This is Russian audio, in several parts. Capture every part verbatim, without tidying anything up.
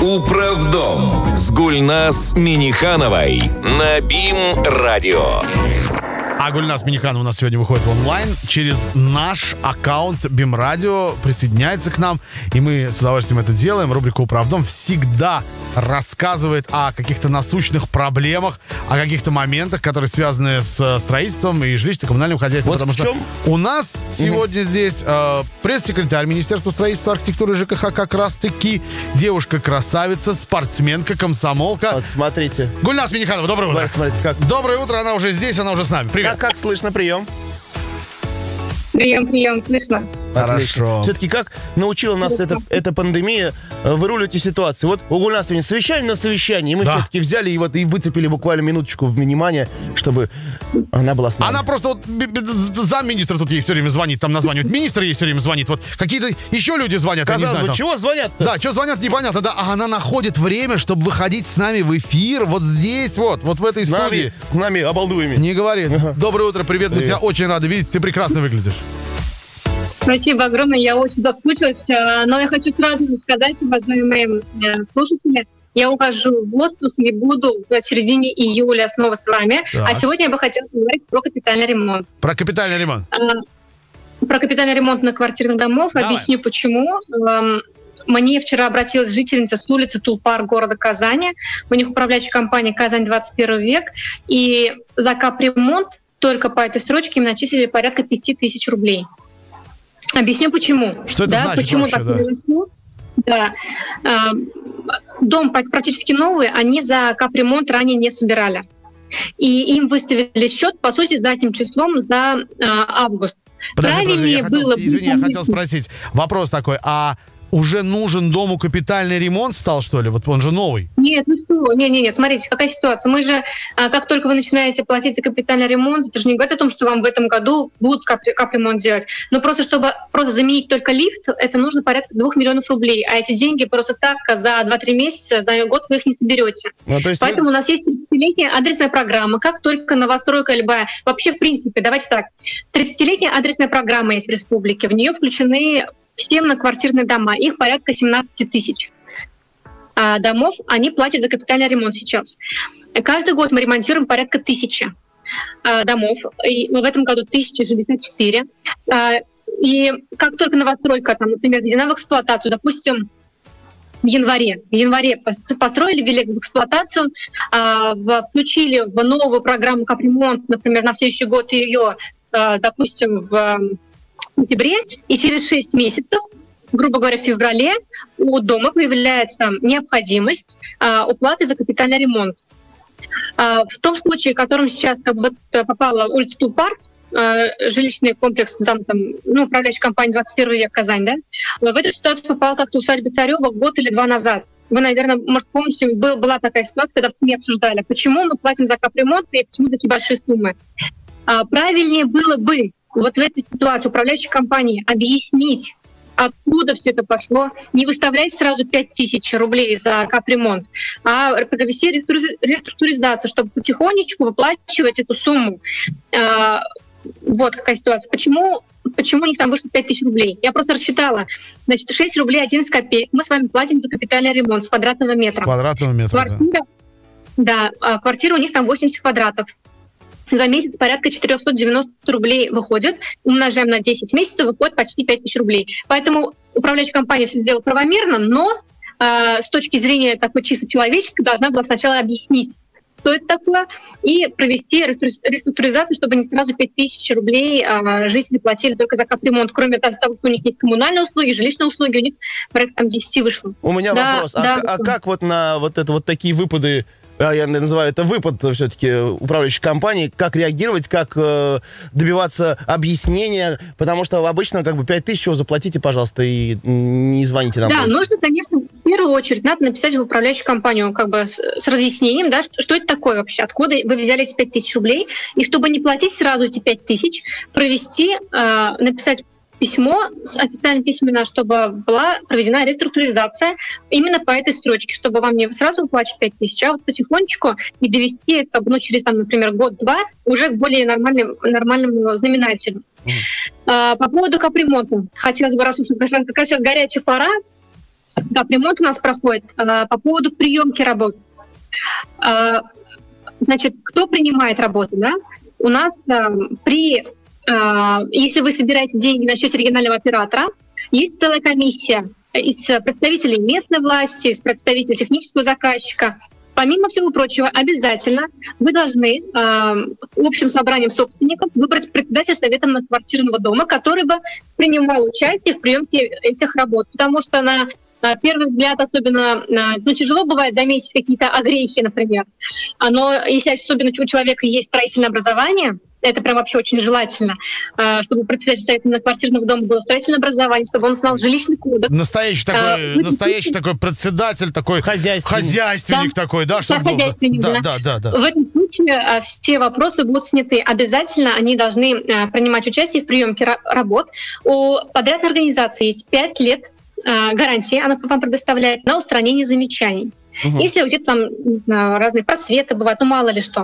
Управдом с Гульназ Минихановой на БИМ-радио. А Гульназ Миниханова у нас сегодня выходит в онлайн через наш аккаунт БИМ-радио, присоединяется к нам, и мы с удовольствием это делаем. Рубрика «Управдом» всегда рассказывает о каких-то насущных проблемах, о каких-то моментах, которые связаны с строительством и жилищно-коммунальным хозяйством. Вот потому в чем... что у нас сегодня угу. здесь э, пресс-секретарь Министерства строительства, архитектуры и ЖКХ как раз-таки девушка-красавица, спортсменка, комсомолка. Вот смотрите. Гульназ Миниханова, доброе утро. Смотрите, как... Доброе утро, она уже здесь, она уже с нами. Привет. Как, как слышно, прием? Прием, прием, слышно. Хорошо. Все-таки как научила нас эта, эта пандемия выруливать эти ситуации? Вот у нас сегодня совещание на совещании, и мы да. все-таки взяли и, вот, и выцепили буквально минуточку внимания, чтобы она была с нами. Она просто вот замминистра тут ей все время звонит, там названивает. Министр ей все время звонит. Вот какие-то еще люди звонят. Казалось я не знаю, бы, там. чего звонят-то? Да, что звонят, непонятно. Да, а она находит время, чтобы выходить с нами в эфир вот здесь, вот, вот в этой с студии. Нами, с нами обалдуями. Не говори. Ага. Доброе утро, привет, привет. Мы тебя очень рады видеть, ты прекрасно выглядишь. Спасибо огромное, я очень соскучилась, но я хочу сразу сказать, уважаемые слушатели, я ухожу в отпуск и буду в середине июля снова с вами, так. А сегодня я бы хотела поговорить про капитальный ремонт. Про капитальный ремонт? А, про капитальный ремонт на квартирных домов, Давай. Объясню почему. Мне вчера обратилась жительница с улицы Тулпар города Казани, у них управляющая компания «Казань двадцать первый век», и за капремонт только по этой строчке им начислили порядка пяти тысяч рублей. Объясню почему. Что это да, значит почему вообще, так да? произошло? Да. Дом практически новый, они за капремонт ранее не собирали. И им выставили счет, по сути, задним числом за август. Подожди, подожди, я хотел, было... извини, я хотел спросить. Вопрос такой, а уже нужен дому капитальный ремонт стал, что ли? Вот он же новый. Нет, ну что, нет, нет, нет, смотрите, какая ситуация. Мы же, как только вы начинаете платить за капитальный ремонт, это же не говорит о том, что вам в этом году будут капремонт делать. Но просто, чтобы просто заменить только лифт, это нужно порядка двух миллионов рублей. А эти деньги просто так за два-три месяца, за год вы их не соберете. Ну, то есть Поэтому вы... у нас есть тридцатилетняя адресная программа. Как только новостройка любая, вообще в принципе, давайте так, тридцатилетняя адресная программа есть в республике. В нее включены все многоквартирные дома, их порядка семнадцать тысяч а, домов, они платят за капитальный ремонт сейчас. Каждый год мы ремонтируем порядка тысячи а, домов, и в этом году тысяча шестьдесят четыре. А, и как только новостройка, там, например, введена в эксплуатацию, допустим, в январе, в январе построили, ввели в эксплуатацию, а, в, включили в новую программу капремонт, например, на следующий год ее, а, допустим, в в сентябре, и через шесть месяцев, грубо говоря, в феврале, у дома появляется необходимость а, уплаты за капитальный ремонт. А, в том случае, в котором сейчас как бы попала улица Тулпар, а, жилищный комплекс, там, там, ну, управляющая компания двадцать первый век Казань, да, в эту ситуацию попала как-то усадьба Царева год или два назад. Вы, наверное, может, помните, был, была такая ситуация, когда в СМИ обсуждали, почему мы платим за капремонт и почему такие большие суммы. А, правильнее было бы вот в этой ситуации управляющей компании объяснить, откуда все это пошло, не выставлять сразу пять тысяч рублей за капремонт, а провести реструктуризацию, чтобы потихонечку выплачивать эту сумму. А, вот какая ситуация. Почему, почему у них там вышло пять тысяч рублей? Я просто рассчитала. Значит, шесть рублей одиннадцать копеек мы с вами платим за капитальный ремонт с квадратного метра. С квадратного метра, квартира, да. Да, квартира у них там восемьдесят квадратов. За месяц порядка четыреста девяносто рублей выходит. Умножаем на десять месяцев, выходит почти пять тысяч рублей. Поэтому управляющая компания все сделала правомерно, но э, с точки зрения такой чисто человеческой должна была сначала объяснить, что это такое, и провести реструктуризацию, чтобы не сразу пять тысяч рублей э, жители платили только за капремонт. Кроме того, что у них есть коммунальные услуги, жилищные услуги, у них порядка там десять вышло. У меня да, вопрос. да, а, а как вот на вот это вот такие выпады, я называю это выпад все-таки управляющей компании, как реагировать, как э, добиваться объяснения, потому что обычно как бы пять тысяч его заплатите, пожалуйста, и не звоните нам. Да, больше. нужно, конечно, в первую очередь надо написать в управляющую компанию как бы с, с разъяснением, да, что, что это такое вообще, откуда вы взяли эти пять тысяч рублей, и чтобы не платить сразу эти пять тысяч, провести, э, написать письмо, официально письменно, чтобы была проведена реструктуризация именно по этой строчке, чтобы вам не сразу выплачивать пять тысяч, а вот потихонечку и довести, как бы, ну, через, там, например, год-два уже к более нормальному, нормальному знаменателю. Mm. А, по поводу капремонта. Хотелось бы, раз уж как раз горячая пора, Капремонт у нас проходит э, по поводу приемки работ. Э, значит, кто принимает работу, да? У нас э, при, э, если вы собираете деньги на счете регионального оператора, есть целая комиссия из представителей местной власти, из представителей технического заказчика. Помимо всего прочего, обязательно вы должны э, общим собранием собственников выбрать председателя совета многоквартирного дома, который бы принимал участие в приемке этих работ. Потому что на, на первый взгляд особенно ну, тяжело бывает заметить какие-то огрехи, например. Но если особенно у человека есть строительное образование, это прям вообще очень желательно, чтобы председатель совета многоквартирного дома было строительное образование, чтобы он знал жилищный кодекс. Настоящий такой, а, настоящий такой председатель, такой хозяйственник, хозяйственник да, такой, да, чтобы был. Да, да, да, да. В этом случае все вопросы будут сняты. Обязательно они должны принимать участие в приемке работ. У подрядной организации есть пять лет гарантии, она вам предоставляет на устранение замечаний. Угу. Если где-то там разные просветы бывают, ну мало ли что.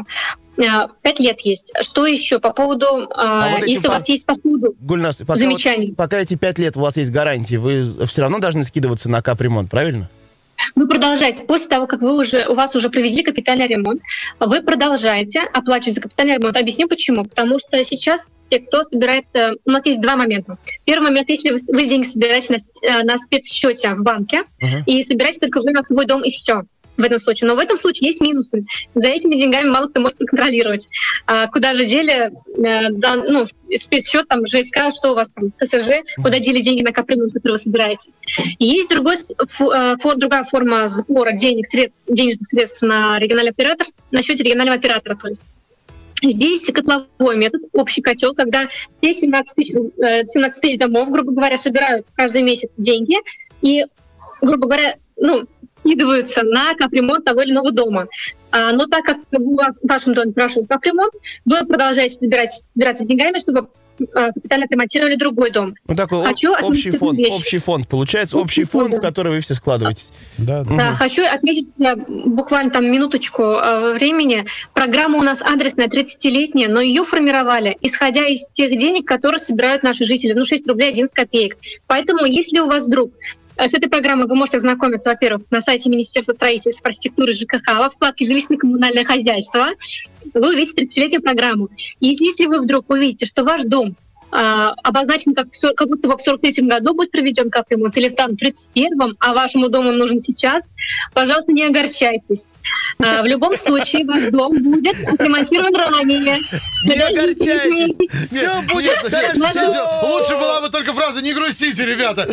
Пять лет есть. Что еще по поводу, а вот если по... у вас есть по поводу Гульнас, пока замечаний? Вот, пока эти пять лет у вас есть гарантии, вы все равно должны скидываться на капремонт, правильно? Вы продолжаете, после того, как вы уже, у вас уже провели капитальный ремонт, вы продолжаете оплачивать за капитальный ремонт. Объясню почему. Потому что сейчас те, кто собирается... У нас есть два момента. Первый момент, если вы, вы деньги собираете на, на спецсчете в банке, uh-huh. и собираете только уже на свой дом, и все. В этом случае. Но в этом случае есть минусы. За этими деньгами мало кто может контролировать. А куда же дели, э, да, ну, спецсчет, там, ЖСК, что у вас там, КСЖ, куда дели деньги на капремонт, который вы собираете. И есть другой, фор, другая форма сбора денег, средств, денежных средств на региональный оператор, на счете регионального оператора. То есть. Здесь котловой метод, общий котел, когда все семнадцать тысяч домов, грубо говоря, собирают каждый месяц деньги и, грубо говоря, ну, скидываются на капремонт того или иного дома. А, но так как у вас в вашем доме прошел капремонт, вы продолжаете собирать, собираться деньгами, чтобы а, капитально отремонтировали другой дом. Ну такой хочу общий фонд, общий фонд. Получается общий, общий фонд, фонд, в который вы все складываетесь. Да, да. Да, хочу отметить буквально там минуточку э, времени. Программа у нас адресная, тридцатилетняя, но ее формировали, исходя из тех денег, которые собирают наши жители. Ну, шесть рублей одиннадцать копеек. Поэтому, если у вас вдруг с этой программой вы можете ознакомиться, во-первых, на сайте Министерства строительства, архитектуры, ЖКХ, во вкладке «Жилищно-коммунальное хозяйство». Вы увидите тридцатилетнюю программу. И если вы вдруг увидите, что ваш дом а, обозначен как, как будто бы в сорок третьем году будет проведен капремонт, или в там тридцать первом, а вашему дому нужен сейчас, пожалуйста, не огорчайтесь. А, в любом случае, ваш дом будет отремонтирован ранее. Не огорчайтесь! Все будет хорошо! Лучше была бы только фраза «не грустите, ребята».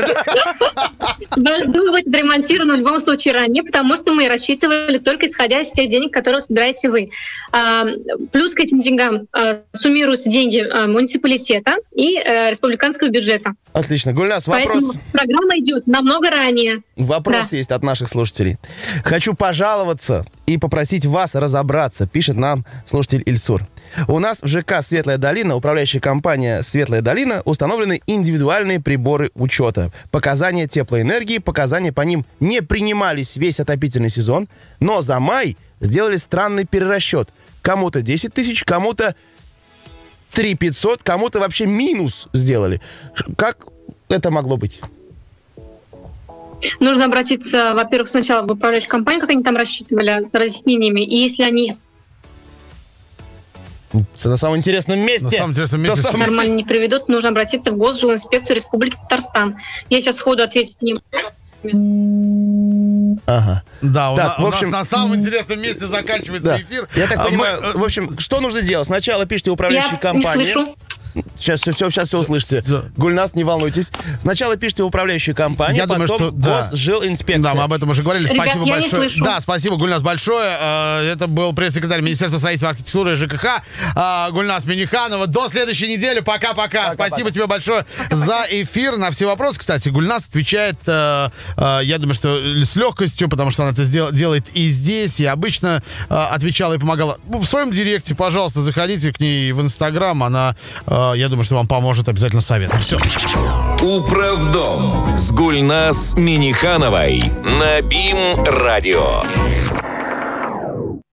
Ваш дом будет отремонтирован в любом случае ранее, потому что мы рассчитывали только исходя из тех денег, которые собираете вы. А, плюс к этим деньгам а, суммируются деньги а, муниципалитета и а, республиканского бюджета. Отлично. Гульнас, вопрос... Поэтому программа идет намного ранее. Вопрос да. есть от наших слушателей. Хочу пожаловаться и попросить вас разобраться, пишет нам слушатель Ильсур. У нас в ЖК «Светлая долина», управляющая компания «Светлая долина», установлены индивидуальные приборы учета. Показания теплоэнергии, показания по ним не принимались весь отопительный сезон, но за май сделали странный перерасчет. Кому-то десять тысяч, кому-то три пятьсот, кому-то вообще минус сделали. Как это могло быть? Нужно обратиться, во-первых, сначала в управляющую компанию, как они там рассчитывали, с разъяснениями. И если они... На самом интересном месте. На самом интересном месте. Если нормально не приведут, нужно обратиться в Госжилинспекцию Республики Татарстан. Я сейчас сходу ответить не могу. Ага. Да, так, у, на, в общем, у нас на самом интересном месте заканчивается да. эфир. Я так а понимаю, мы... в общем, что нужно делать? Сначала пишите управляющей компании. Сейчас все, все, сейчас все услышите. Да. Гульнас, не волнуйтесь. Сначала пишите в управляющую компанию, я потом думаю, что, да. Госжилинспекция. Да, мы об этом уже говорили. Ребят, спасибо большое. Да, спасибо, Гульнас, большое. Это был пресс-секретарь Министерства строительства, архитектуры и ЖКХ Гульнас Миниханова. До следующей недели. Пока-пока. Спасибо тебе большое за эфир. На все вопросы, кстати, Гульнас отвечает, я думаю, что с легкостью, потому что она это делает и здесь, и обычно отвечала и помогала. В своем директе, пожалуйста, заходите к ней в Инстаграм. Она... Я думаю, что вам поможет обязательно советом. Все. Управдом с Гульнас Минихановой на БИМ радио.